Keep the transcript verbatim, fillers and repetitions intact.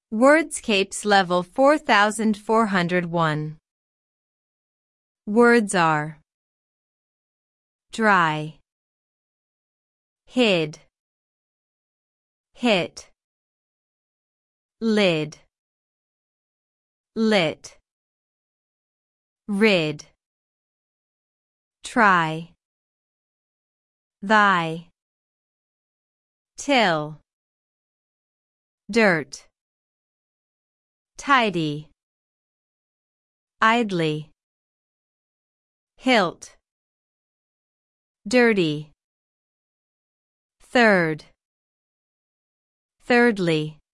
Wordscapes level four thousand four hundred one. Words are dry, hid, hit, lid, lit, rid, try, thy, till, dirt, tidy, idly, hilt, dirty, third, thirdly.